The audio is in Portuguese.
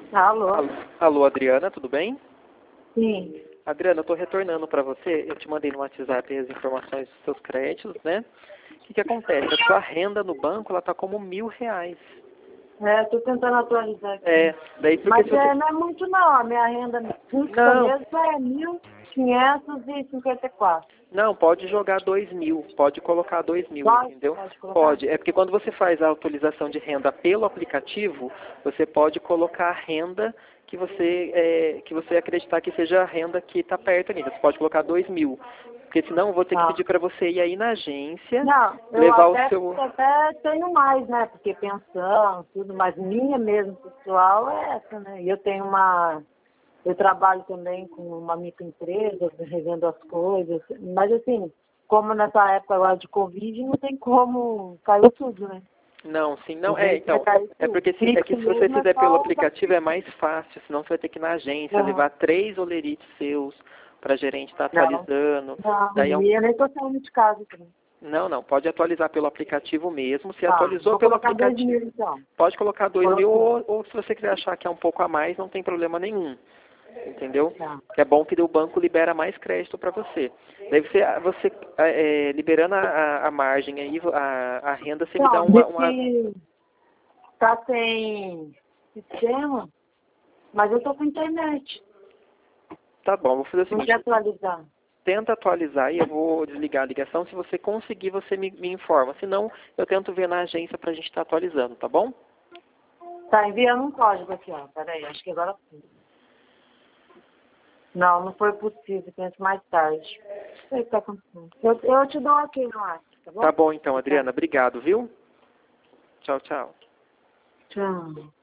Alô? Alô, Adriana, tudo bem? Sim. Adriana, eu estou retornando para você. Eu te mandei no WhatsApp as informações dos seus créditos, né? O que acontece? A sua renda no banco, ela está como R$ 1.000. Estou tentando atualizar aqui. Daí porque Mas se você... não é muito não, a minha renda fixa Não, mesmo é 1.554. não, pode jogar 2.000, pode colocar 2.000, Pode? entendeu? Pode colocar? Pode, é porque quando você faz a atualização de renda pelo aplicativo, você pode colocar a renda que você acreditar que seja a renda que está perto ali. Você pode colocar 2.000, porque senão eu vou ter que pedir para você ir aí na agência, Não, eu levar o até, seu... até tenho mais, né? Porque pensão, tudo, mas minha mesmo pessoal é essa, né? E eu tenho eu trabalho também com uma microempresa, revendo as coisas, mas assim, como nessa época agora de Covid, não tem como, caiu tudo, né? Não, sim, não, Vai então, cair é tudo. porque se Fixo você mesmo é fizer pelo só o aplicativo é mais fácil, senão você vai ter que ir na agência, Aham. levar 3 olerites seus para a gerente estar Não, atualizando, daí é não, um... e eu nem tô saindo de casa também. Não, pode atualizar pelo aplicativo mesmo, se Tá, atualizou vou pelo colocar 2.000 aplicativo, então. pode colocar 2.000 Coloquei. ou se você quiser achar que é um pouco a mais, não tem problema nenhum. Entendeu? Tá. Que é bom que o banco libera mais crédito para você. Daí você liberando a margem aí, a renda, você me dá Não, uma... disse tá sem sistema, mas eu tô com internet. Tá bom, vou fazer o Não seguinte, quer atualizar. tenta atualizar e eu vou desligar a ligação. Se você conseguir, você me informa. Se não, eu tento ver na agência para a gente estar atualizando, tá bom? Tá enviando um código aqui, ó. Peraí, acho que agora sim. Não foi possível, penso mais tarde. Não sei o que tá acontecendo. Eu te dou aqui no WhatsApp, tá bom? Tá bom então, Tá. Adriana. Obrigado, viu? Tchau, tchau. Tchau.